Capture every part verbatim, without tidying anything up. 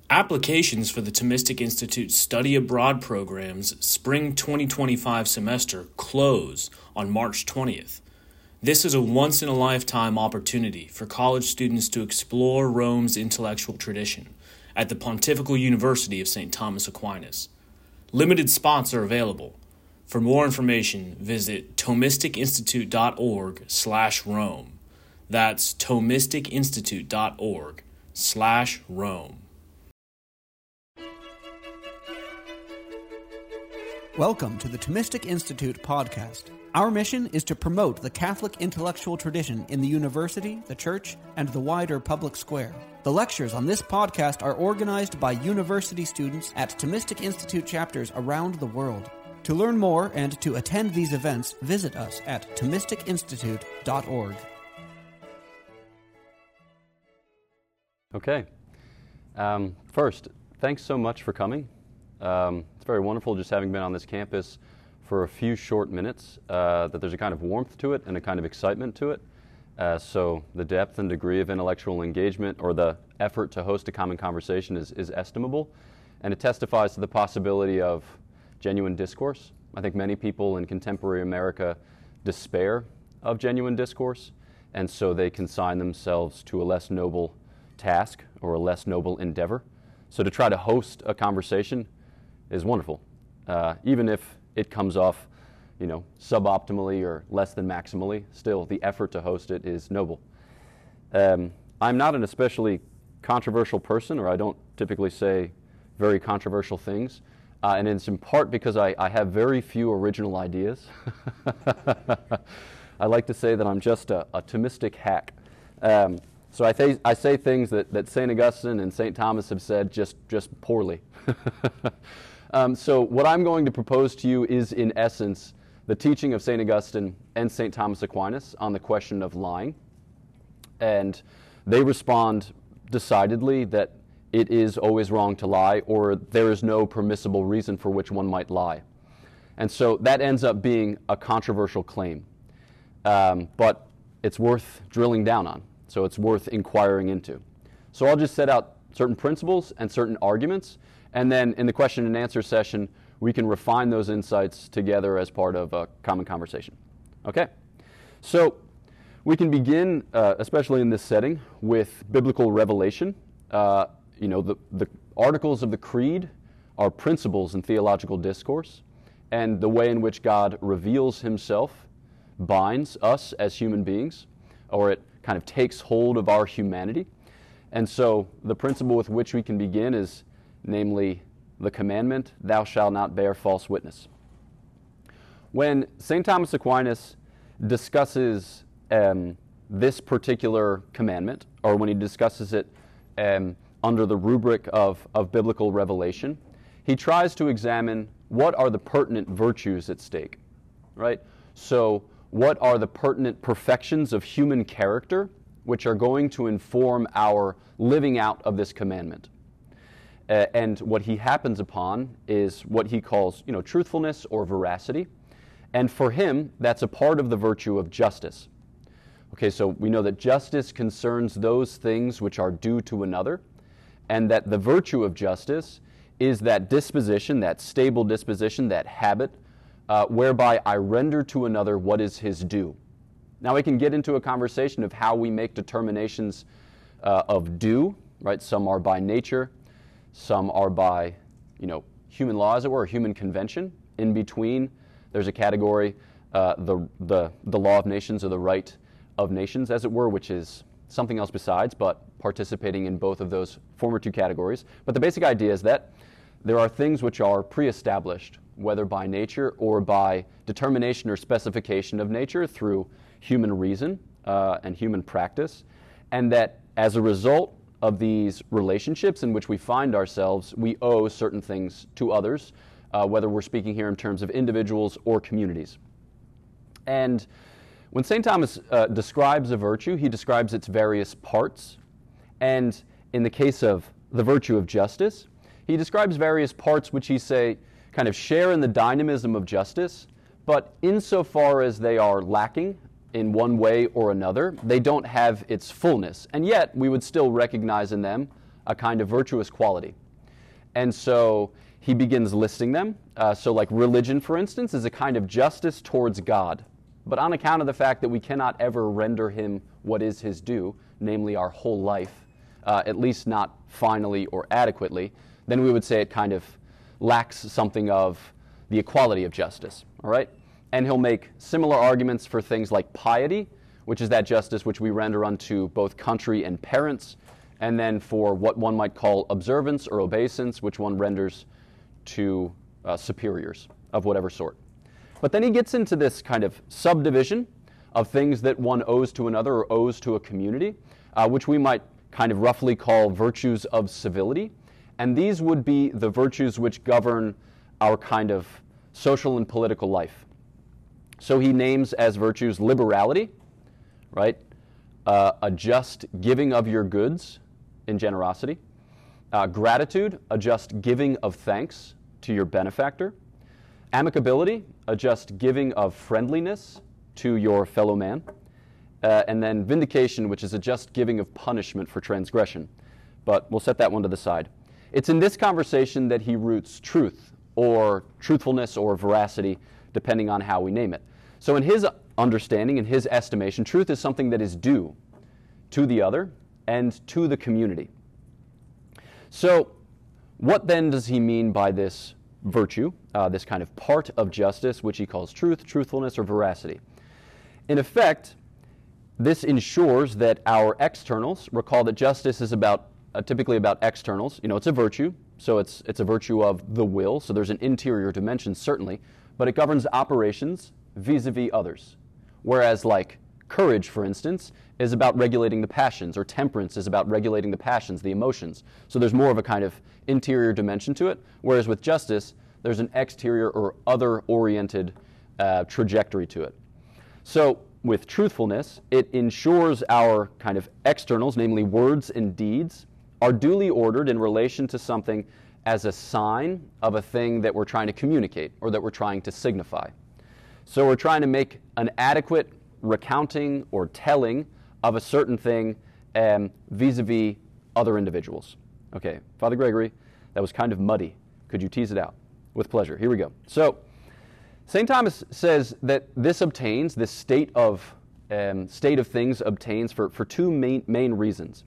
Applications for the Thomistic Institute Study Abroad program's Spring twenty twenty-five semester close on March twentieth. This is a once-in-a-lifetime opportunity for college students to explore Rome's intellectual tradition at the Pontifical University of Saint Thomas Aquinas. Limited spots are available. For more information, visit thomisticinstitute.org slash Rome. That's thomisticinstitute.org slash Rome. Welcome to the Thomistic Institute podcast. Our mission is to promote the Catholic intellectual tradition in the university, the church, and the wider public square. The lectures on this podcast are organized by university students at Thomistic Institute chapters around the world. To learn more and to attend these events, visit us at thomistic institute dot org. Okay. Um, first, thanks so much for coming. Um, it's very wonderful just having been on this campus for a few short minutes, uh, that there's a kind of warmth to it and a kind of excitement to it. Uh, so the depth and degree of intellectual engagement or the effort to host a common conversation is, is estimable, and it testifies to the possibility of genuine discourse. I think many people in contemporary America despair of genuine discourse, and so they consign themselves to a less noble task or a less noble endeavor. So to try to host a conversation is wonderful, uh, even if it comes off, you know, suboptimally or less than maximally. Still, the effort to host it is noble. Um, I'm not an especially controversial person, or I don't typically say very controversial things, uh, and it's in part because I, I have very few original ideas. I like to say that I'm just a, a Thomistic hack. Um, so I, th- I say things that, that Saint Augustine and Saint Thomas have said just, just poorly. Um, so what I'm going to propose to you is, in essence, the teaching of Saint Augustine and Saint Thomas Aquinas on the question of lying. And they respond decidedly that it is always wrong to lie, or there is no permissible reason for which one might lie. And so that ends up being a controversial claim. Um, but it's worth drilling down on, so it's worth inquiring into. So I'll just set out certain principles and certain arguments, and then in the question and answer session, we can refine those insights together as part of a common conversation. Okay? So we can begin, uh, especially in this setting, with biblical revelation. Uh, you know, the, the articles of the Creed are principles in theological discourse, and the way in which God reveals himself binds us as human beings, or it kind of takes hold of our humanity. And so the principle with which we can begin is namely the commandment, thou shalt not bear false witness. When Saint Thomas Aquinas discusses um, this particular commandment, or when he discusses it um, under the rubric of, of biblical revelation, he tries to examine what are the pertinent virtues at stake, right? So what are the pertinent perfections of human character which are going to inform our living out of this commandment? Uh, and what he happens upon is what he calls, you know, truthfulness or veracity. And for him, that's a part of the virtue of justice. Okay, so we know that justice concerns those things which are due to another, and that the virtue of justice is that disposition, that stable disposition, that habit, uh, whereby I render to another what is his due. Now we can get into a conversation of how we make determinations uh, of due, right? Some are by nature, some are by, you know, human law, as it were, human convention. In between, there's a category, uh, the, the, the law of nations, or the right of nations, as it were, which is something else besides, but participating in both of those former two categories. But the basic idea is that there are things which are pre-established, whether by nature or by determination or specification of nature through human reason uh, and human practice, and that as a result of these relationships in which we find ourselves, we owe certain things to others, uh, whether we're speaking here in terms of individuals or communities. And when Saint Thomas uh, describes a virtue, he describes its various parts. And in the case of the virtue of justice, he describes various parts which he say kind of share in the dynamism of justice, but insofar as they are lacking in one way or another, they don't have its fullness. And yet, we would still recognize in them a kind of virtuous quality. And so he begins listing them. Uh, so like religion, for instance, is a kind of justice towards God. But on account of the fact that we cannot ever render him what is his due, namely our whole life, uh, at least not finally or adequately, then we would say it kind of lacks something of the equality of justice, all right? And he'll make similar arguments for things like piety, which is that justice which we render unto both country and parents, and then for what one might call observance or obeisance, which one renders to uh, superiors of whatever sort. But then he gets into this kind of subdivision of things that one owes to another or owes to a community, uh, which we might kind of roughly call virtues of civility. And these would be the virtues which govern our kind of social and political life. So he names as virtues liberality, right? Uh, a just giving of your goods in generosity. Uh, gratitude, a just giving of thanks to your benefactor. Amicability, a just giving of friendliness to your fellow man. Uh, and then vindication, which is a just giving of punishment for transgression. But we'll set that one to the side. It's in this conversation that he roots truth, or truthfulness, or veracity, depending on how we name it. So in his understanding, in his estimation, truth is something that is due to the other and to the community. So what then does he mean by this virtue, uh, this kind of part of justice, which he calls truth, truthfulness, or veracity? In effect, this ensures that our externals, recall that justice is about uh, typically about externals. You know, it's a virtue, so it's it's a virtue of the will, so there's an interior dimension, certainly, but it governs operations vis-a-vis others. Whereas, like, courage, for instance, is about regulating the passions, or temperance is about regulating the passions, the emotions. So there's more of a kind of interior dimension to it, whereas with justice, there's an exterior or other-oriented uh, trajectory to it. So with truthfulness, it ensures our kind of externals, namely words and deeds, are duly ordered in relation to something as a sign of a thing that we're trying to communicate or that we're trying to signify. So we're trying to make an adequate recounting or telling of a certain thing um, vis-a-vis other individuals. Okay, Father Gregory, that was kind of muddy. Could you tease it out? With pleasure. Here we go. So Saint Thomas says that this obtains, this state of um, state of things obtains for, for two main, main reasons.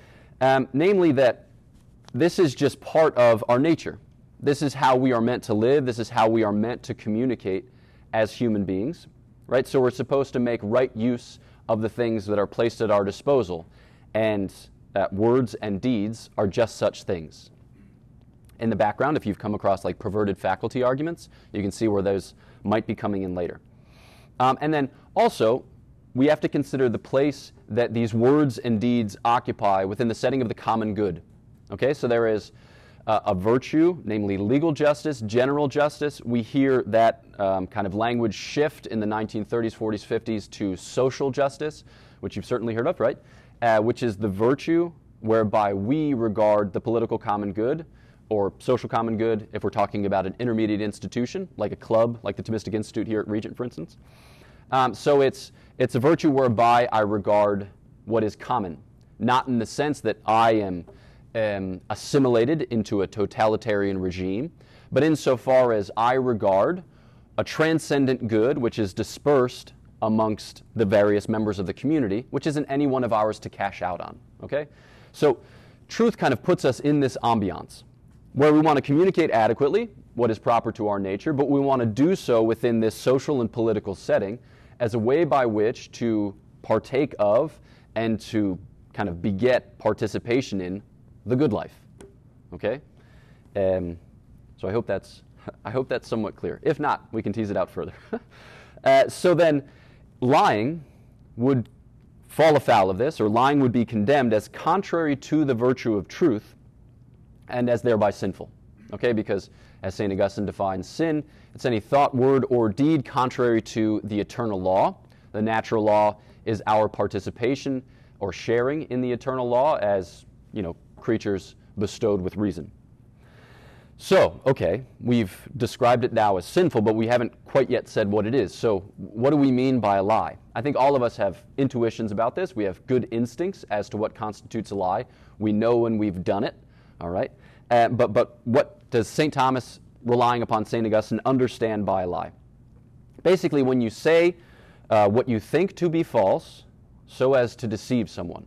Um, namely that this is just part of our nature. This is how we are meant to live. This is how we are meant to communicate as human beings, right? So we're supposed to make right use of the things that are placed at our disposal, and uh, words and deeds are just such things. In the background, if you've come across like perverted faculty arguments, you can see where those might be coming in later. Um, and then also, we have to consider the place that these words and deeds occupy within the setting of the common good. Okay, so there is uh, a virtue, namely legal justice, general justice. We hear that um, kind of language shift in the nineteen thirties, forties, fifties to social justice, which you've certainly heard of, right? Uh, which is the virtue whereby we regard the political common good or social common good if we're talking about an intermediate institution, like a club, like the Thomistic Institute here at Regent, for instance. Um, so it's it's a virtue whereby I regard what is common, not in the sense that I am um, assimilated into a totalitarian regime, but insofar as I regard a transcendent good which is dispersed amongst the various members of the community, which isn't any one of ours to cash out on. Okay, so truth kind of puts us in this ambiance where we want to communicate adequately what is proper to our nature, but we want to do so within this social and political setting as a way by which to partake of and to kind of beget participation in the good life. Okay? Um, so I hope that's I hope that's somewhat clear. If not, we can tease it out further. uh, so then, lying would fall afoul of this, or lying would be condemned as contrary to the virtue of truth, and as thereby sinful. Okay, because as Saint Augustine defines sin, it's any thought, word, or deed contrary to the eternal law. The natural law is our participation or sharing in the eternal law as, you know, creatures bestowed with reason. So, okay, we've described it now as sinful, but we haven't quite yet said what it is. So, what do we mean by a lie? I think all of us have intuitions about this. We have good instincts as to what constitutes a lie. We know when we've done it, all right? Uh, but, but what does Saint Thomas, relying upon Saint Augustine, understand by a lie? Basically, when you say uh, what you think to be false so as to deceive someone,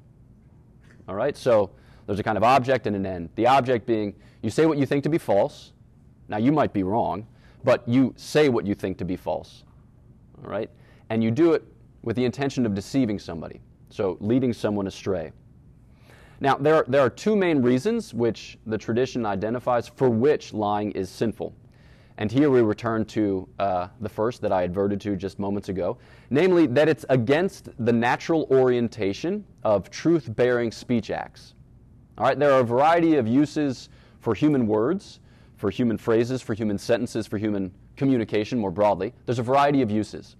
all right? So, there's a kind of object and an end. The object being, you say what you think to be false. Now, you might be wrong, but you say what you think to be false, all right? And you do it with the intention of deceiving somebody, so leading someone astray. Now, there are, there are two main reasons which the tradition identifies for which lying is sinful. And here we return to uh, the first that I adverted to just moments ago, namely that it's against the natural orientation of truth-bearing speech acts. All right, there are a variety of uses for human words, for human phrases, for human sentences, for human communication more broadly. There's a variety of uses.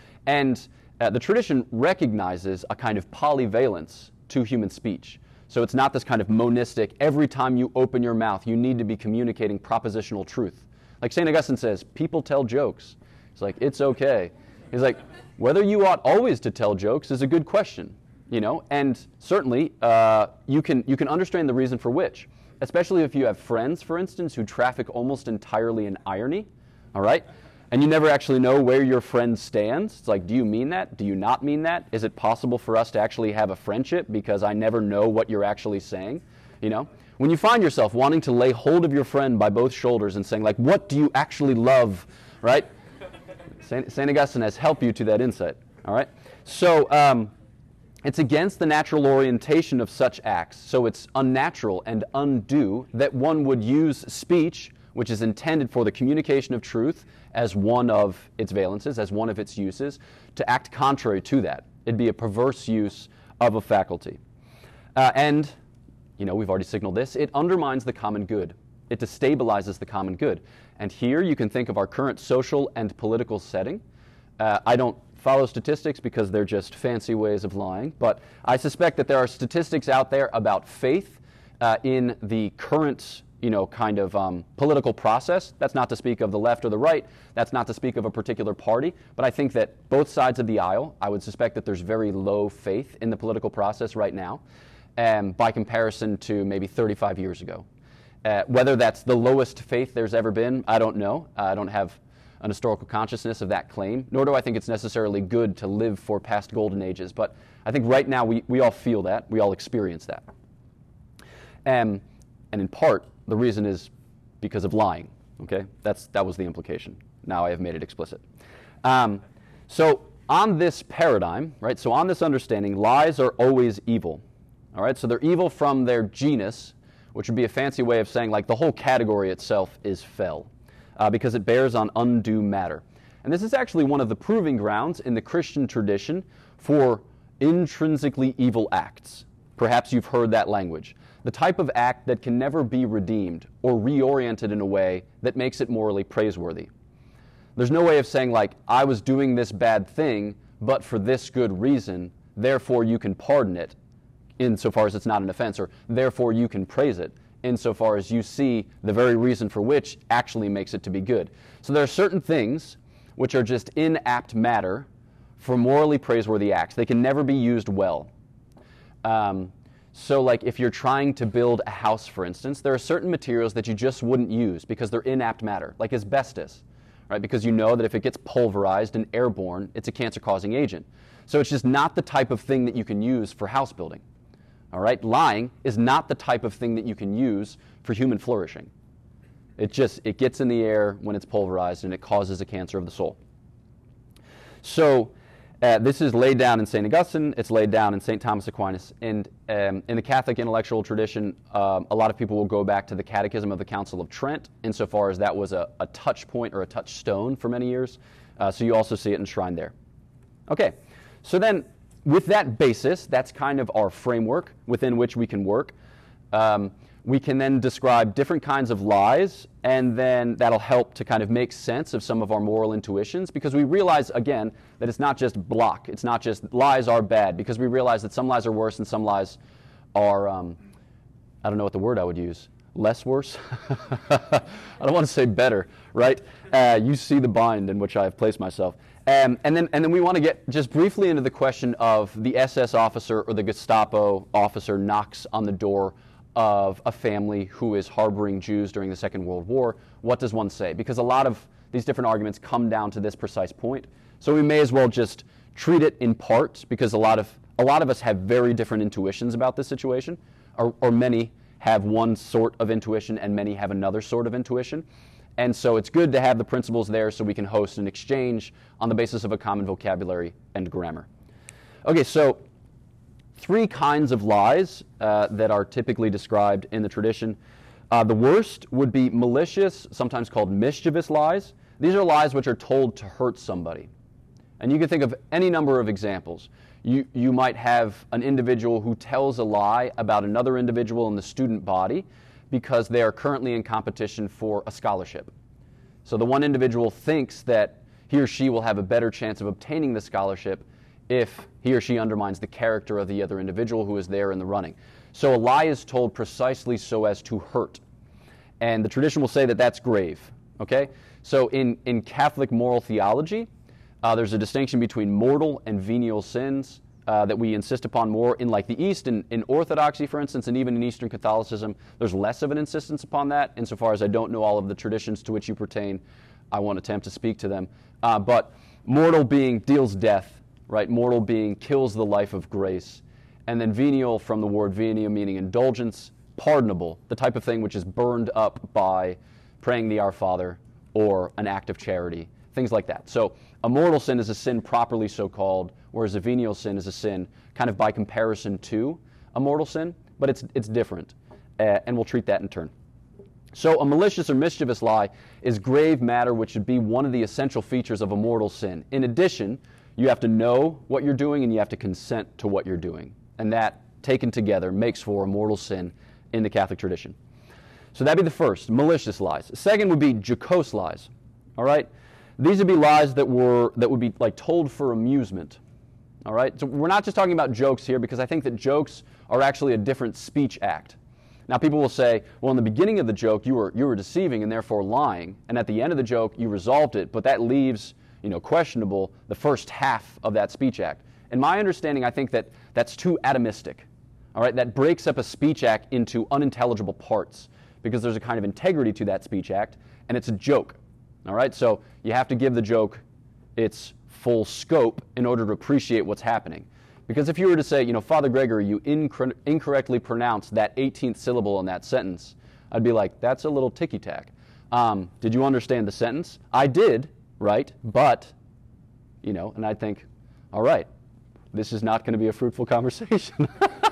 And uh, the tradition recognizes a kind of polyvalence to human speech. So it's not this kind of monistic, every time you open your mouth, you need to be communicating propositional truth. Like Saint Augustine says, people tell jokes. It's like, it's okay. He's like, whether you ought always to tell jokes is a good question. You know, and certainly uh, you can you can understand the reason for which, especially if you have friends, for instance, who traffic almost entirely in irony, all right? And you never actually know where your friend stands. It's like, do you mean that? Do you not mean that? Is it possible for us to actually have a friendship because I never know what you're actually saying? You know, when you find yourself wanting to lay hold of your friend by both shoulders and saying, like, what do you actually love, right? Saint Saint Augustine has helped you to that insight, all right? So, um, it's against the natural orientation of such acts, so it's unnatural and undue that one would use speech, which is intended for the communication of truth, as one of its valences, as one of its uses, to act contrary to that. It'd be a perverse use of a faculty. Uh, and, you know, we've already signaled this, it undermines the common good. It destabilizes the common good. And here you can think of our current social and political setting. Uh, I don't follow statistics because they're just fancy ways of lying, but I suspect that there are statistics out there about faith uh, in the current, you know, kind of um, political process. That's not to speak of the left or the right. That's not to speak of a particular party, but I think that both sides of the aisle, I would suspect that there's very low faith in the political process right now, um, by comparison to maybe thirty-five years ago. Uh, whether that's the lowest faith there's ever been, I don't know. Uh, I don't have an historical consciousness of that claim, nor do I think it's necessarily good to live for past golden ages. But I think right now we, we all feel that, we all experience that. Um, and in part, the reason is because of lying, okay? That's, that was the implication. Now I have made it explicit. Um, so on this paradigm, right, so on this understanding, lies are always evil, all right? So they're evil from their genus, which would be a fancy way of saying like the whole category itself is fell. Uh, because it bears on undue matter. And this is actually one of the proving grounds in the Christian tradition for intrinsically evil acts. Perhaps you've heard that language. The type of act that can never be redeemed or reoriented in a way that makes it morally praiseworthy. There's no way of saying like, I was doing this bad thing, but for this good reason, therefore you can pardon it, insofar as it's not an offense, or therefore you can praise it, insofar as you see the very reason for which actually makes it to be good. So there are certain things which are just inapt matter for morally praiseworthy acts. They can never be used well. Um, so like if you're trying to build a house, for instance, there are certain materials that you just wouldn't use because they're inapt matter, like asbestos, right? Because you know that if it gets pulverized and airborne, it's a cancer-causing agent. So it's just not the type of thing that you can use for house building. All right, lying is not the type of thing that you can use for human flourishing. It just, it gets in the air when it's pulverized and it causes a cancer of the soul. So uh, this is laid down in Saint Augustine, it's laid down in Saint Thomas Aquinas, and um, in the Catholic intellectual tradition, um, a lot of people will go back to the Catechism of the Council of Trent, insofar as that was a, a touch point or a touchstone for many years. Uh, so you also see it enshrined there. Okay, so then, with that basis, that's kind of our framework within which we can work. Um, we can then describe different kinds of lies, and then that'll help to kind of make sense of some of our moral intuitions, because we realize, again, that it's not just block. It's not just lies are bad, because we realize that some lies are worse and some lies are, um, I don't know what the word I would use, less worse. I don't want to say better, right? Uh, you see the bind in which I have placed myself. Um, and then and then we want to get just briefly into the question of the S S officer or the Gestapo officer knocks on the door of a family who is harboring Jews during the Second World War. What does one say? Because a lot of these different arguments come down to this precise point. So we may as well just treat it in parts, because a lot of a lot of us have very different intuitions about this situation, or, or many have one sort of intuition and many have another sort of intuition. And so it's good to have the principles there so we can host an exchange on the basis of a common vocabulary and grammar. Okay, so three kinds of lies uh, that are typically described in the tradition. Uh, the worst would be malicious, sometimes called mischievous lies. These are lies which are told to hurt somebody. And you can think of any number of examples. You, you might have an individual who tells a lie about another individual in the student body because they are currently in competition for a scholarship. So the one individual thinks that he or she will have a better chance of obtaining the scholarship if he or she undermines the character of the other individual who is there in the running. So a lie is told precisely so as to hurt. And the tradition will say that that's grave. Okay? So in, in Catholic moral theology, uh, there's a distinction between mortal and venial sins uh, that we insist upon more in like the East. In, in Orthodoxy, for instance, and even in Eastern Catholicism, there's less of an insistence upon that. Insofar as I don't know all of the traditions to which you pertain, I won't attempt to speak to them. Uh, but mortal being deals death, right? Mortal being kills the life of grace. And then venial, from the word venia, meaning indulgence, pardonable, the type of thing which is burned up by praying the Our Father or an act of charity, things like that. So a mortal sin is a sin properly so called, whereas a venial sin is a sin kind of by comparison to a mortal sin, but it's it's different, uh, and we'll treat that in turn. So a malicious or mischievous lie is grave matter which should be one of the essential features of a mortal sin. In addition, you have to know what you're doing and you have to consent to what you're doing. And that, taken together, makes for a mortal sin in the Catholic tradition. So that'd be the first, malicious lies. Second would be jocose lies. All right? These would be lies that were that would be like told for amusement. All right? So we're not just talking about jokes here, because I think that jokes are actually a different speech act. Now people will say, well, in the beginning of the joke you were you were deceiving and therefore lying, and at the end of the joke you resolved it, but that leaves, you know, questionable the first half of that speech act. In my understanding, I think that that's too atomistic. All right? That breaks up a speech act into unintelligible parts, because there's a kind of integrity to that speech act, and it's a joke. All right? So you have to give the joke its full scope in order to appreciate what's happening. Because if you were to say, you know, Father Gregory, you incor- incorrectly pronounced that eighteenth syllable in that sentence, I'd be like, that's a little ticky-tack. Um, did you understand the sentence? I did, right? But, you know, and I'd think, all right, this is not going to be a fruitful conversation.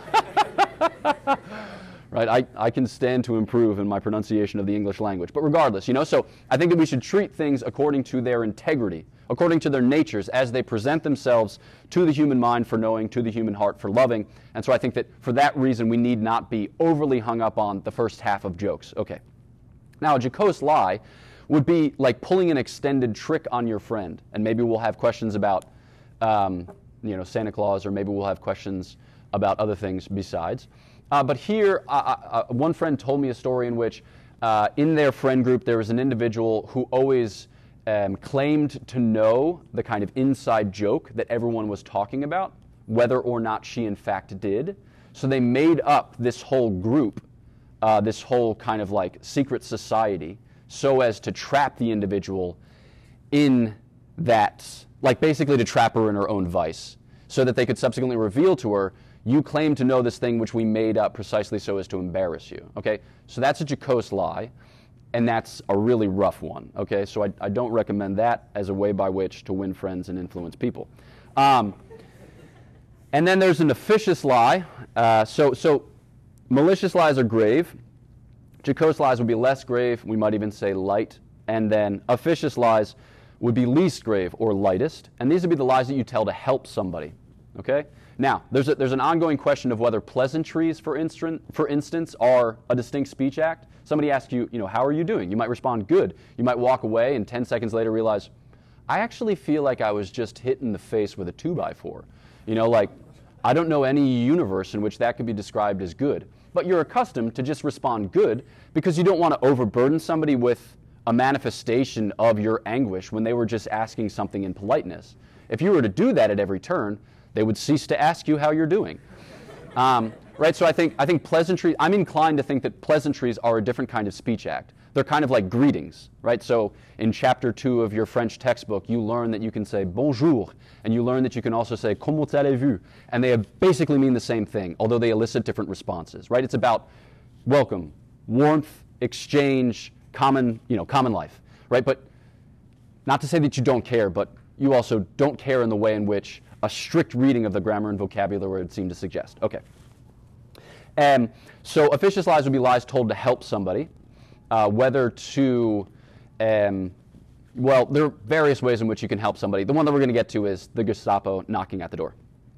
Right? I, I can stand to improve in my pronunciation of the English language. But regardless, you know, so I think that we should treat things according to their integrity, according to their natures, as they present themselves to the human mind for knowing, to the human heart for loving. And so I think that for that reason, we need not be overly hung up on the first half of jokes. Okay. Now, a jocose lie would be like pulling an extended trick on your friend. And maybe we'll have questions about, um, you know, Santa Claus, or maybe we'll have questions about other things besides. Uh, but here, uh, uh, one friend told me a story in which uh, in their friend group there was an individual who always um, claimed to know the kind of inside joke that everyone was talking about, whether or not she in fact did. So they made up this whole group, uh, this whole kind of like secret society, so as to trap the individual in that, like basically to trap her in her own vice, so that they could subsequently reveal to her, you claim to know this thing which we made up precisely so as to embarrass you. Okay, so that's a jocose lie, and that's a really rough one. Okay, so I, I don't recommend that as a way by which to win friends and influence people. Um, and then there's an officious lie. Uh, so, so malicious lies are grave. Jocose lies would be less grave. We might even say light. And then officious lies would be least grave or lightest. And these would be the lies that you tell to help somebody. Okay. Now, there's a, there's an ongoing question of whether pleasantries, for instance, for instance, are a distinct speech act. Somebody asks you, you know, how are you doing? You might respond, good. You might walk away and ten seconds later realize, I actually feel like I was just hit in the face with a two by four. You know, like, I don't know any universe in which that could be described as good. but you're accustomed to just respond good because you don't want to overburden somebody with a manifestation of your anguish when they were just asking something in politeness. If you were to do that at every turn, they would cease to ask you how you're doing. Um, right, so I think, I think pleasantries, I'm inclined to think that pleasantries are a different kind of speech act. They're kind of like greetings, right? So in chapter two of your French textbook, you learn that you can say bonjour, and you learn that you can also say comment allez-vous, and they basically mean the same thing, although they elicit different responses, right? It's about welcome, warmth, exchange, common, you know, common life, right? But not to say that you don't care, but you also don't care in the way in which a strict reading of the grammar and vocabulary would seem to suggest. Okay. Um, so officious lies would be lies told to help somebody. Uh, whether to, um, well, there are various ways in which you can help somebody. The one that we're going to get to is the Gestapo knocking at the door.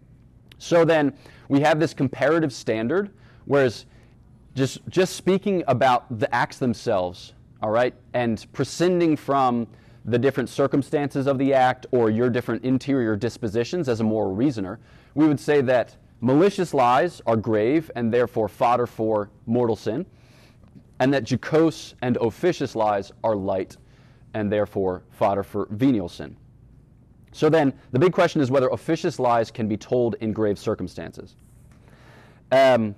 So then we have this comparative standard, whereas just, just speaking about the acts themselves, all right, and prescinding from the different circumstances of the act or your different interior dispositions as a moral reasoner, we would say that malicious lies are grave and therefore fodder for mortal sin, and that jocose and officious lies are light and therefore fodder for venial sin. So then, the big question is whether officious lies can be told in grave circumstances. Um,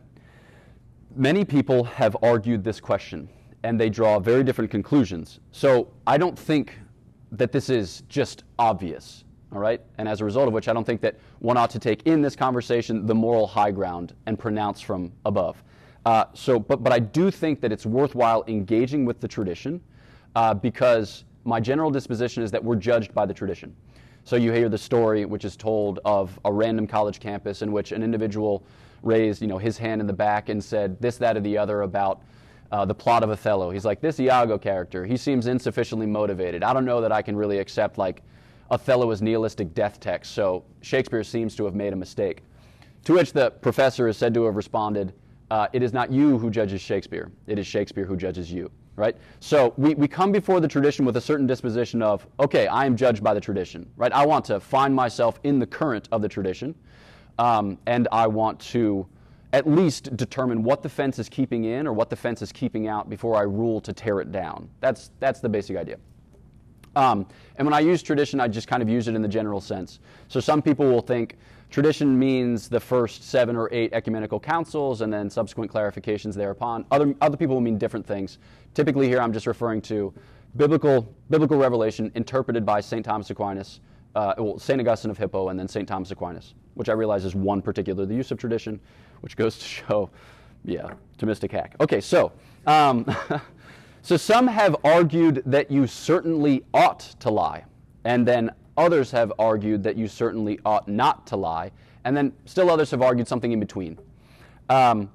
many people have argued this question, and they draw very different conclusions. So I don't think that this is just obvious, all right? And as a result of which, I don't think that one ought to take in this conversation the moral high ground and pronounce from above. Uh, so, but, but I do think that it's worthwhile engaging with the tradition uh, because my general disposition is that we're judged by the tradition. So you hear the story which is told of a random college campus in which an individual raised, you know, his hand in the back and said this, that, or the other about uh, the plot of Othello. He's like, this Iago character, he seems insufficiently motivated. I don't know that I can really accept like Othello as nihilistic death text, so Shakespeare seems to have made a mistake. To which the professor is said to have responded, Uh, it is not you who judges Shakespeare. It is Shakespeare who judges you, right? So we, we come before the tradition with a certain disposition of, okay, I am judged by the tradition, right? I want to find myself in the current of the tradition, um, and I want to at least determine what the fence is keeping in or what the fence is keeping out before I rule to tear it down. That's, that's the basic idea. Um, and when I use tradition, I just kind of use it in the general sense. So some people will think, tradition means the first seven or eight ecumenical councils and then subsequent clarifications thereupon. Other, other people will mean different things. Typically here I'm just referring to biblical, biblical revelation interpreted by Saint Thomas Aquinas, uh, well, Saint Augustine of Hippo, and then Saint Thomas Aquinas, which I realize is one particular, the use of tradition, which goes to show, yeah, Thomistic hack. Okay, so, um, so some have argued that you certainly ought to lie, and then others have argued that you certainly ought not to lie, and then still others have argued something in between. Um,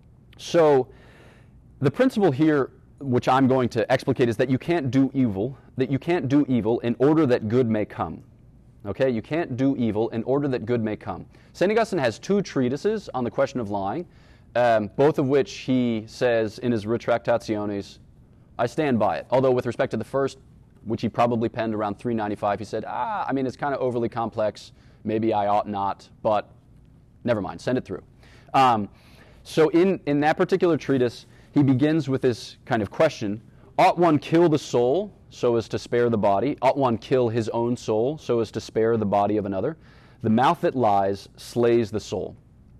so the principle here, which I'm going to explicate, is that you can't do evil, that you can't do evil in order that good may come. Okay, you can't do evil in order that good may come. Saint Augustine has two treatises on the question of lying, um, both of which he says in his Retractationes, I stand by it. Although with respect to the first, which he probably penned around three ninety-five, he said, ah, I mean, it's kind of overly complex. Maybe I ought not, but never mind, send it through. Um, so in, in that particular treatise, he begins with this kind of question, ought one kill the soul so as to spare the body? Ought one kill his own soul so as to spare the body of another? The mouth that lies slays the soul.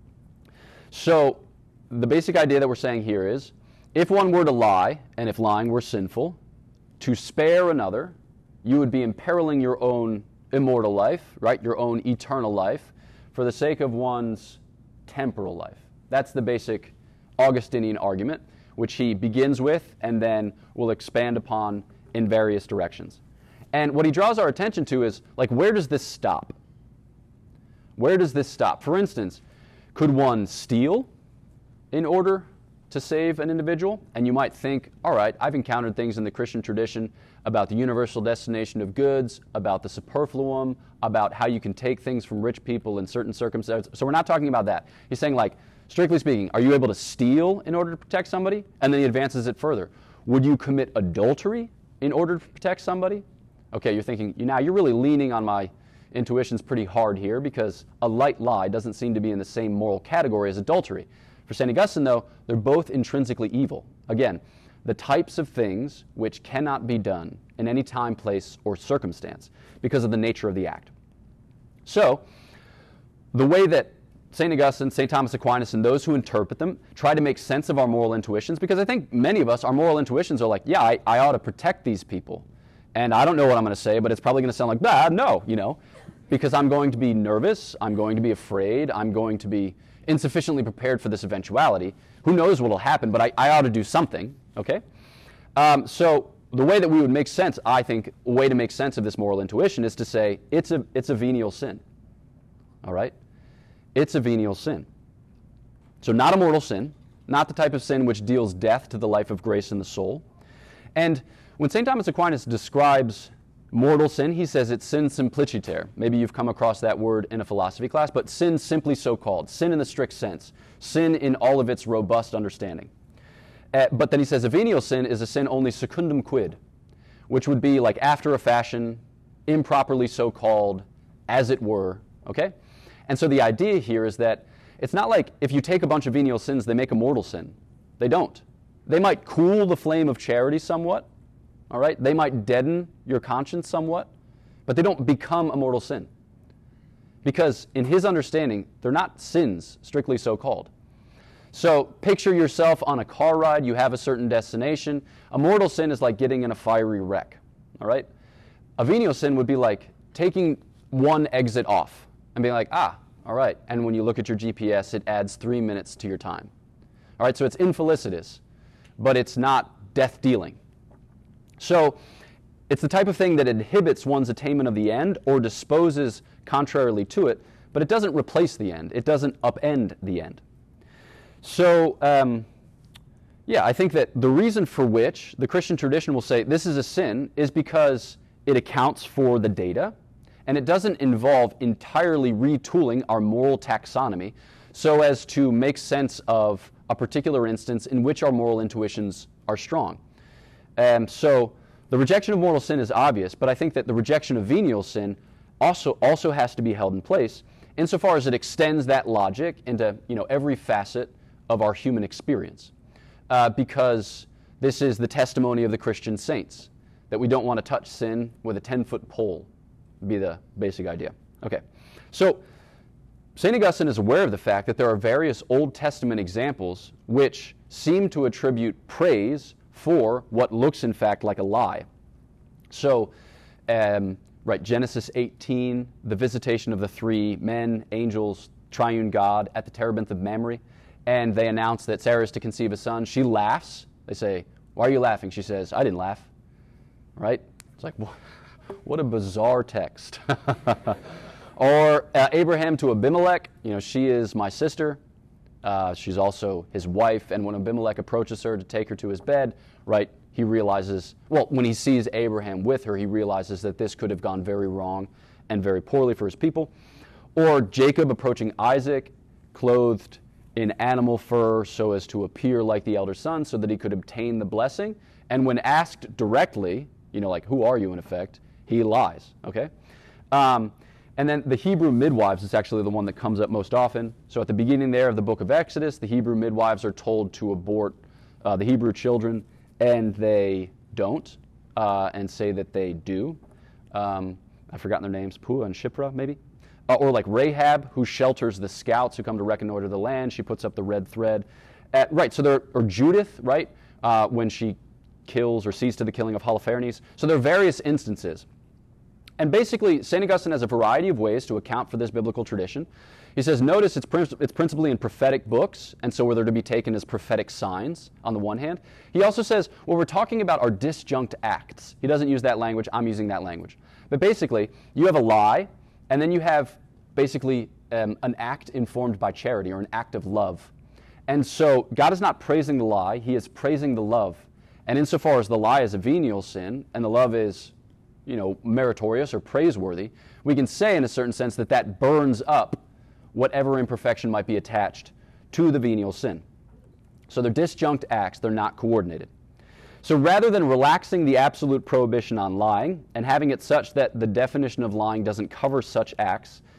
So the basic idea that we're saying here is, if one were to lie, and if lying were sinful, to spare another, you would be imperiling your own immortal life, right? Your own eternal life, for the sake of one's temporal life. That's the basic Augustinian argument, which he begins with and then will expand upon in various directions. And what he draws our attention to is, like, where does this stop? Where does this stop? For instance, could one steal in order to save an individual? And you might think, all right, I've encountered things in the Christian tradition about the universal destination of goods, about the superfluum, about how you can take things from rich people in certain circumstances. So we're not talking about that. He's saying, like, strictly speaking, are you able to steal in order to protect somebody? And then he advances it further. Would you commit adultery in order to protect somebody? Okay, you're thinking, now you're really leaning on my intuitions pretty hard here, because a light lie doesn't seem to be in the same moral category as adultery. For Saint Augustine, though, they're both intrinsically evil. Again, the types of things which cannot be done in any time, place, or circumstance because of the nature of the act. So, the way that Saint Augustine, Saint Thomas Aquinas, and those who interpret them try to make sense of our moral intuitions, because I think many of us, our moral intuitions are like, yeah, I, I ought to protect these people. And I don't know what I'm going to say, but it's probably going to sound like, bah, no, you know, because I'm going to be nervous, I'm going to be afraid, I'm going to be insufficiently prepared for this eventuality. Who knows what will happen, but I, I ought to do something, okay? Um, so the way that we would make sense, I think, a way to make sense of this moral intuition is to say it's a, it's a venial sin, all right? It's a venial sin. So not a mortal sin, not the type of sin which deals death to the life of grace in the soul. And when Saint Thomas Aquinas describes mortal sin, he says it's sin simpliciter. Maybe you've come across that word in a philosophy class, but sin simply so called, sin in the strict sense, sin in all of its robust understanding. Uh, but then he says a venial sin is a sin only secundum quid, which would be like after a fashion, improperly so called, as it were, okay? And so the idea here is that it's not like if you take a bunch of venial sins, they make a mortal sin. They don't. They might cool the flame of charity somewhat, all right? They might deaden your conscience somewhat, but they don't become a mortal sin. Because in his understanding, they're not sins, strictly so called. So picture yourself on a car ride, you have a certain destination. A mortal sin is like getting in a fiery wreck, all right? A venial sin would be like taking one exit off and being like, ah, all right. And when you look at your G P S, it adds three minutes to your time. All right, so it's infelicitous, but it's not death-dealing. So it's the type of thing that inhibits one's attainment of the end or disposes contrarily to it, but it doesn't replace the end. It doesn't upend the end. So, um, yeah, I think that the reason for which the Christian tradition will say this is a sin is because it accounts for the data, and it doesn't involve entirely retooling our moral taxonomy so as to make sense of a particular instance in which our moral intuitions are strong. Um, so the rejection of mortal sin is obvious, but I think that the rejection of venial sin also, also has to be held in place insofar as it extends that logic into, you know, every facet of our human experience. Uh, because this is the testimony of the Christian saints, that we don't want to touch sin with a ten-foot pole, would be the basic idea. Okay, so Saint Augustine is aware of the fact that there are various Old Testament examples which seem to attribute praise for what looks in fact like a lie. So, um, right, Genesis eighteen, the visitation of the three men, angels, triune God at the terebinth of Mamre, and they announce that Sarah is to conceive a son. She laughs. They say, why are you laughing? She says, I didn't laugh. Right? It's like, what a bizarre text. Or uh, Abraham to Abimelech, you know, she is my sister. Uh, she's also his wife, and when Abimelech approaches her to take her to his bed, right, he realizes, well, when he sees Abraham with her, he realizes that this could have gone very wrong and very poorly for his people. Or Jacob approaching Isaac, clothed in animal fur so as to appear like the elder son so that he could obtain the blessing. And when asked directly, you know, like, who are you in effect, he lies, okay? Um, and then the Hebrew midwives is actually the one that comes up most often. So at the beginning there of the book of Exodus, the Hebrew midwives are told to abort uh, the Hebrew children, and they don't, uh, and say that they do. Um, I've forgotten their names, Puah and Shiphrah, maybe? Uh, or like Rahab, who shelters the scouts who come to reconnoiter the land. She puts up the red thread. At, right, so there, or Judith, right, uh, when she kills or sees to the killing of Holofernes. So there are various instances. And basically, Saint Augustine has a variety of ways to account for this biblical tradition. He says, notice it's, prin- it's principally in prophetic books, and so they're to be taken as prophetic signs on the one hand. He also says, what we're talking about are disjunct acts. He doesn't use that language, I'm using that language. But basically, you have a lie, and then you have basically um, an act informed by charity or an act of love. And so God is not praising the lie, he is praising the love. And insofar as the lie is a venial sin and the love is, you know, meritorious or praiseworthy, we can say in a certain sense that that burns up whatever imperfection might be attached to the venial sin. So they're disjunct acts, they're not coordinated. So rather than relaxing the absolute prohibition on lying and having it such that the definition of lying doesn't cover such acts,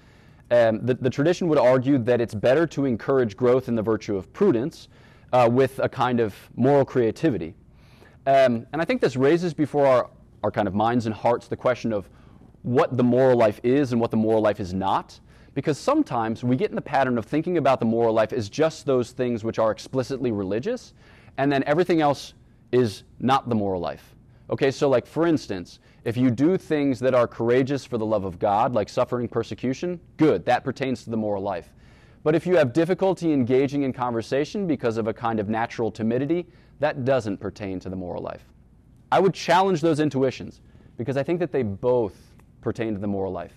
um, the, the tradition would argue that it's better to encourage growth in the virtue of prudence uh, with a kind of moral creativity. Um, and I think this raises before our, our kind of minds and hearts the question of what the moral life is and what the moral life is not. Because sometimes we get in the pattern of thinking about the moral life as just those things which are explicitly religious, and then everything else is not the moral life. Okay, so like for instance, if you do things that are courageous for the love of God, like suffering persecution, good, that pertains to the moral life. But if you have difficulty engaging in conversation because of a kind of natural timidity, that doesn't pertain to the moral life. I would challenge those intuitions because I think that they both pertain to the moral life.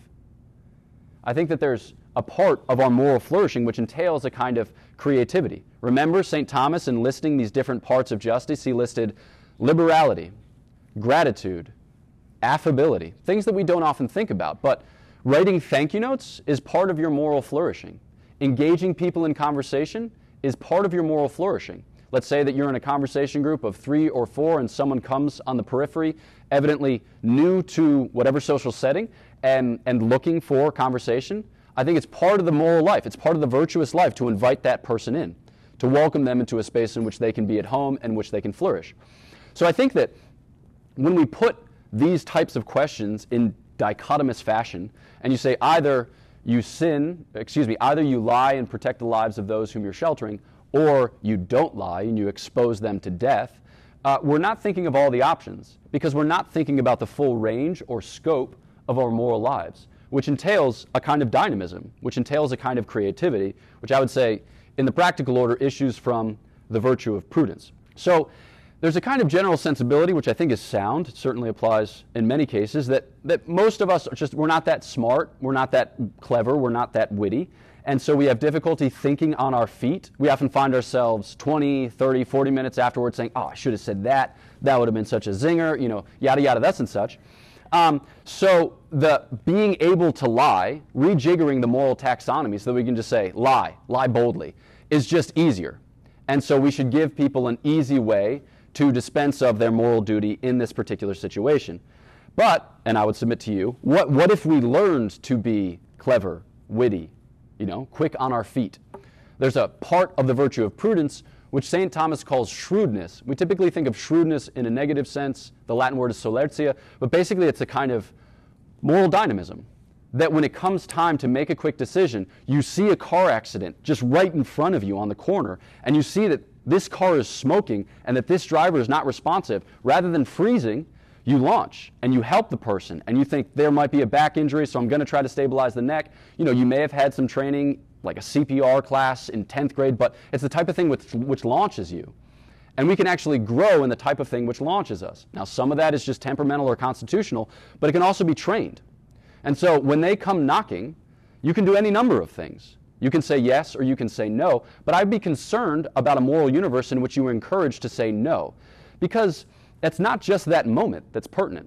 I think that there's a part of our moral flourishing which entails a kind of creativity. Remember Saint Thomas, in listing these different parts of justice, he listed liberality, gratitude, affability, things that we don't often think about. But writing thank you notes is part of your moral flourishing. Engaging people in conversation is part of your moral flourishing. Let's say that you're in a conversation group of three or four and someone comes on the periphery, evidently new to whatever social setting, and, and looking for conversation. I think it's part of the moral life. It's part of the virtuous life to invite that person in, to welcome them into a space in which they can be at home and which they can flourish. So I think that when we put these types of questions in dichotomous fashion, and you say either you sin, excuse me, either you lie and protect the lives of those whom you're sheltering, or you don't lie and you expose them to death, uh, we're not thinking of all the options because we're not thinking about the full range or scope of our moral lives, which entails a kind of dynamism, which entails a kind of creativity, which I would say in the practical order issues from the virtue of prudence. So there's a kind of general sensibility which I think is sound, it certainly applies in many cases, that, that most of us are just, we're not that smart, we're not that clever, we're not that witty, and so we have difficulty thinking on our feet. We often find ourselves twenty, thirty, forty minutes afterwards saying, oh, I should have said that, that would have been such a zinger, you know, yada yada, that's and such. Um, so the being able to lie, rejiggering the moral taxonomy so that we can just say, lie, lie boldly, is just easier. And so we should give people an easy way to dispense of their moral duty in this particular situation. But, and I would submit to you, what, what if we learned to be clever, witty, you know, quick on our feet? There's a part of the virtue of prudence which Saint Thomas calls shrewdness. We typically think of shrewdness in a negative sense. The Latin word is solertia, but basically it's a kind of moral dynamism. That when it comes time to make a quick decision, you see a car accident just right in front of you on the corner, and you see that this car is smoking and that this driver is not responsive. Rather than freezing, you launch and you help the person, and you think there might be a back injury, so I'm going to try to stabilize the neck. You know, you may have had some training, like a C P R class in tenth grade, but it's the type of thing which, which launches you. And we can actually grow in the type of thing which launches us. Now, some of that is just temperamental or constitutional, but it can also be trained. And so when they come knocking, you can do any number of things. You can say yes or you can say no, but I'd be concerned about a moral universe in which you were encouraged to say no, because that's not just that moment that's pertinent.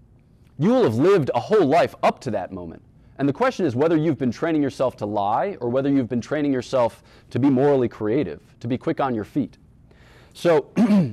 You will have lived a whole life up to that moment. And the question is whether you've been training yourself to lie or whether you've been training yourself to be morally creative, to be quick on your feet. So,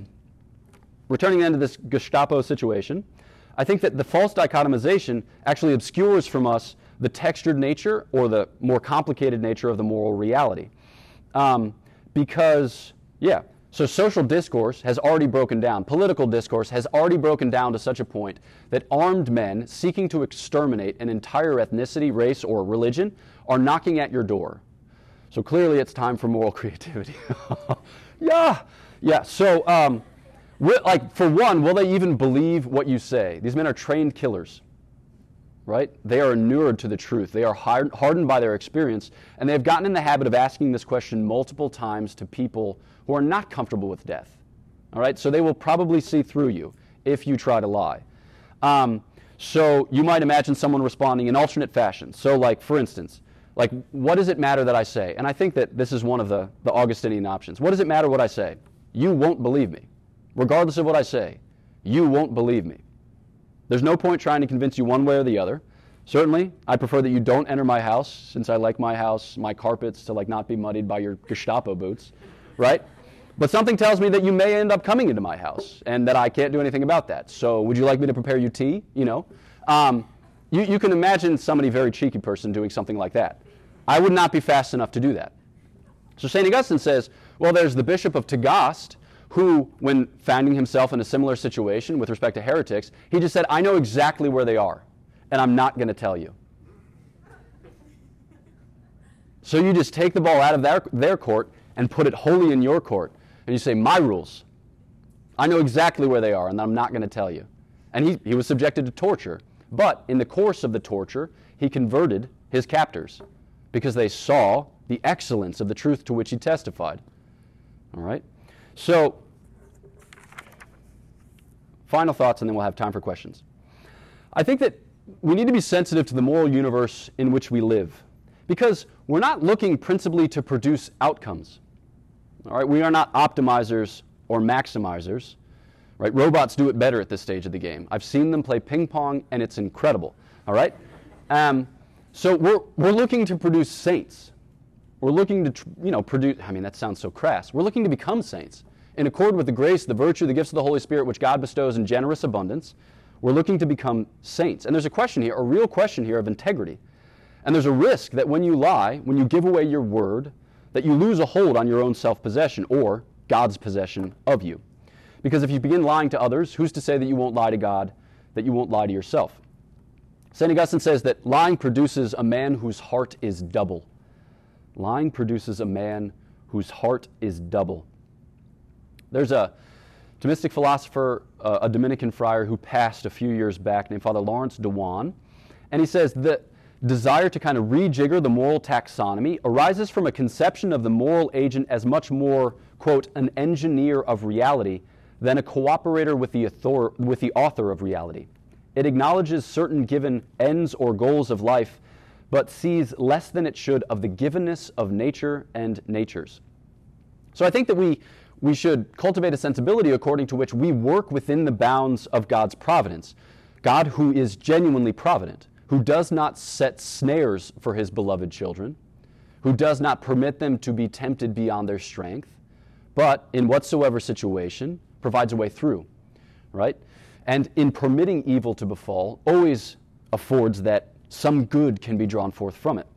returning then to this Gestapo situation, I think that the false dichotomization actually obscures from us the textured nature or the more complicated nature of the moral reality. Um, because, yeah, so social discourse has already broken down. Political discourse has already broken down to such a point that armed men seeking to exterminate an entire ethnicity, race, or religion are knocking at your door. So clearly it's time for moral creativity. yeah, yeah. So, um, like, for one, will they even believe what you say? These men are trained killers, right? They are inured to the truth. They are hardened by their experience, and they have gotten in the habit of asking this question multiple times to people who are not comfortable with death, all right? So they will probably see through you if you try to lie. Um, so you might imagine someone responding in alternate fashion. So, like, for instance, like, what does it matter that I say? And I think that this is one of the, the Augustinian options. What does it matter what I say? You won't believe me. Regardless of what I say, you won't believe me. There's no point trying to convince you one way or the other. Certainly, I prefer that you don't enter my house, since I like my house, my carpets, to like not be muddied by your Gestapo boots, right? But something tells me that you may end up coming into my house, and that I can't do anything about that. So would you like me to prepare you tea? You know, um, you, you can imagine somebody very cheeky person doing something like that. I would not be fast enough to do that. So Saint Augustine says, well, there's the Bishop of Tagaste, who, when finding himself in a similar situation with respect to heretics, he just said, I know exactly where they are, and I'm not going to tell you. So you just take the ball out of their, their court and put it wholly in your court, and you say, my rules. I know exactly where they are, and I'm not going to tell you. And he, he was subjected to torture. But in the course of the torture, he converted his captors because they saw the excellence of the truth to which he testified. All right? So, final thoughts, and then we'll have time for questions. I think that we need to be sensitive to the moral universe in which we live, because we're not looking principally to produce outcomes. All right? We are not optimizers or maximizers. Right? Robots do it better at this stage of the game. I've seen them play ping pong, and it's incredible. All right? Um, so we're, we're looking to produce saints. We're looking to, you know, produce, I mean, that sounds so crass. We're looking to become saints. In accord with the grace, the virtue, the gifts of the Holy Spirit, which God bestows in generous abundance, we're looking to become saints. And there's a question here, a real question here of integrity. And there's a risk that when you lie, when you give away your word, that you lose a hold on your own self-possession or God's possession of you. Because if you begin lying to others, who's to say that you won't lie to God, that you won't lie to yourself? Saint Augustine says that lying produces a man whose heart is double. Lying produces a man whose heart is double. There's a Thomistic philosopher, uh, a Dominican friar who passed a few years back named Father Lawrence Dewan, and he says the desire to kind of rejigger the moral taxonomy arises from a conception of the moral agent as much more, quote, an engineer of reality than a cooperator with the author, with the author of reality. It acknowledges certain given ends or goals of life, but sees less than it should of the givenness of nature and natures. So I think that we, we should cultivate a sensibility according to which we work within the bounds of God's providence. God who is genuinely provident, who does not set snares for his beloved children, who does not permit them to be tempted beyond their strength, but in whatsoever situation provides a way through, right? And in permitting evil to befall, always affords that some good can be drawn forth from it.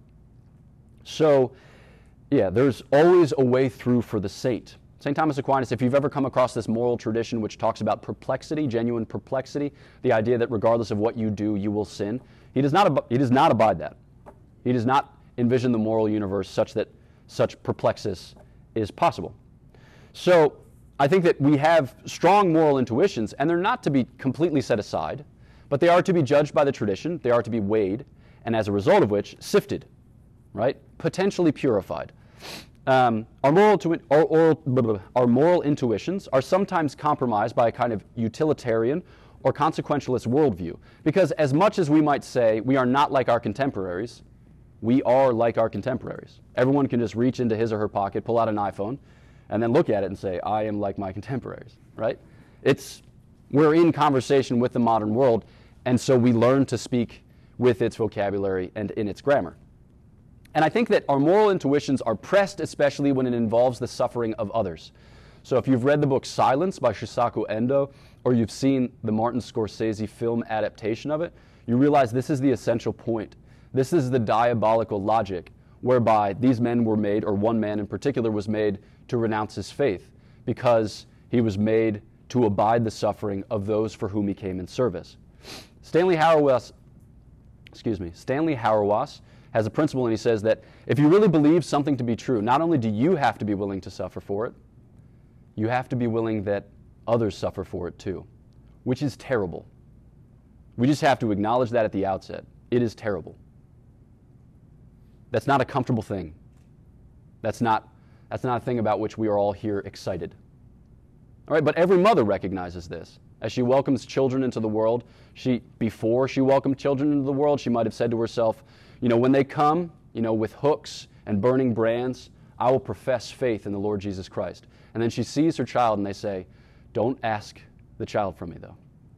So, yeah, there's always a way through for the saint. Saint Thomas Aquinas, if you've ever come across this moral tradition which talks about perplexity, genuine perplexity, the idea that regardless of what you do, you will sin, he does not, ab- he does not abide that. He does not envision the moral universe such that such perplexus is possible. So, I think that we have strong moral intuitions, and they're not to be completely set aside, but they are to be judged by the tradition, they are to be weighed, and as a result of which, sifted, right? Potentially purified. Um, our, moral tu- our, or, blah, blah, blah, our moral intuitions are sometimes compromised by a kind of utilitarian or consequentialist worldview, because as much as we might say we are not like our contemporaries, we are like our contemporaries. Everyone can just reach into his or her pocket, pull out an iPhone, and then look at it and say, I am like my contemporaries, right? It's, we're in conversation with the modern world, and so we learn to speak with its vocabulary and in its grammar. And I think that our moral intuitions are pressed, especially when it involves the suffering of others. So if you've read the book Silence by Shusaku Endo, or you've seen the Martin Scorsese film adaptation of it, you realize this is the essential point. This is the diabolical logic whereby these men were made, or one man in particular was made to renounce his faith because he was made to abide the suffering of those for whom he came in service. Stanley Hauerwas, excuse me, Stanley Hauerwas has a principle, and he says that if you really believe something to be true, not only do you have to be willing to suffer for it, you have to be willing that others suffer for it too, which is terrible. We just have to acknowledge that at the outset. It is terrible. That's not a comfortable thing. That's not, that's not a thing about which we are all here excited. All right, but every mother recognizes this. As she welcomes children into the world, she, before she welcomed children into the world, she might have said to herself, you know, when they come, you know, with hooks and burning brands, I will profess faith in the Lord Jesus Christ. And then she sees her child and they say, don't ask the child from me, though.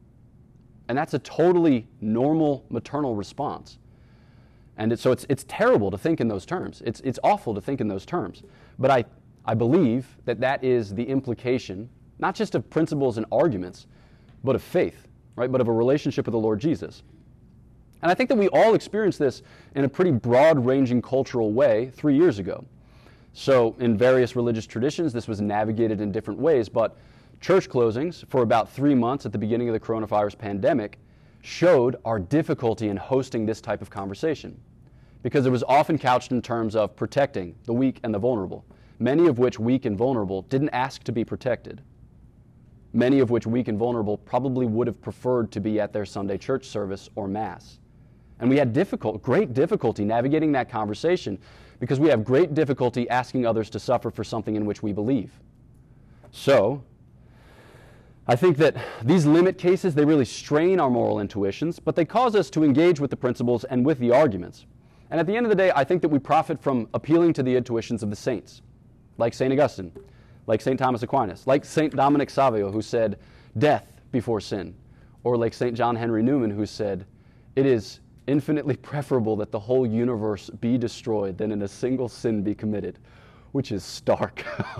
And that's a totally normal maternal response. And it, so it's it's terrible to think in those terms. It's it's awful to think in those terms. But I, I believe that that is the implication, not just of principles and arguments, but of faith, right? But of a relationship with the Lord Jesus. And I think that we all experienced this in a pretty broad-ranging cultural way three years ago. So in various religious traditions, this was navigated in different ways, but church closings for about three months at the beginning of the coronavirus pandemic showed our difficulty in hosting this type of conversation, because it was often couched in terms of protecting the weak and the vulnerable, many of which weak and vulnerable didn't ask to be protected. Many of which weak and vulnerable probably would have preferred to be at their Sunday church service or Mass. And we had difficult, great difficulty navigating that conversation because we have great difficulty asking others to suffer for something in which we believe. So, I think that these limit cases, they really strain our moral intuitions, but they cause us to engage with the principles and with the arguments. And at the end of the day, I think that we profit from appealing to the intuitions of the saints, like Saint Augustine, like Saint Thomas Aquinas, like Saint Dominic Savio, who said, death before sin, or like Saint John Henry Newman, who said, it is infinitely preferable that the whole universe be destroyed than in a single sin be committed, which is stark.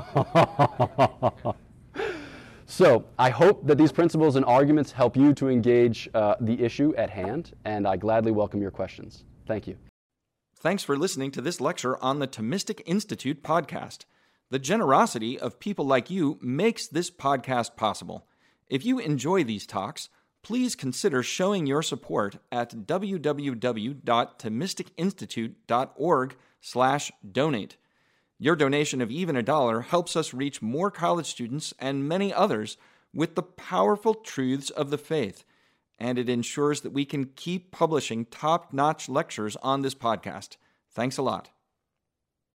So I hope that these principles and arguments help you to engage uh, the issue at hand, and I gladly welcome your questions. Thank you. Thanks for listening to this lecture on the Thomistic Institute podcast. The generosity of people like you makes this podcast possible. If you enjoy these talks, please consider showing your support at w w w dot thomistic institute dot org slash donate. Your donation of even a dollar helps us reach more college students and many others with the powerful truths of the faith, and it ensures that we can keep publishing top-notch lectures on this podcast. Thanks a lot.